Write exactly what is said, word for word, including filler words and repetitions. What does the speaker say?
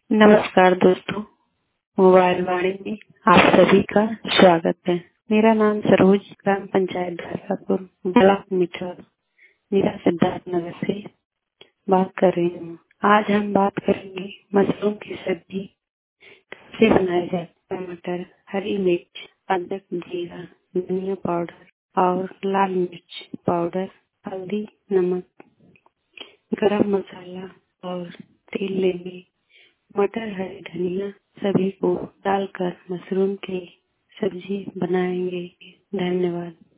नमस्कार दोस्तों, मोबाइल वाणी में आप सभी का स्वागत है। मेरा नाम सरोज, ग्राम पंचायत दासापुर, ब्लॉक मिठर, जिला सिद्धार्थ नगर से बात कर रही हूँ। आज हम बात करेंगे मशरूम की सब्जी कैसे बनाई जाए। टमाटर, हरी मिर्च, अदरक, जीरा, धनिया पाउडर और लाल मिर्च पाउडर, हल्दी, नमक, गरम मसाला और तेल लेंगे। मटर, हरी धनिया सभी को डालकर मशरूम की सब्जी बनाएंगे। धन्यवाद।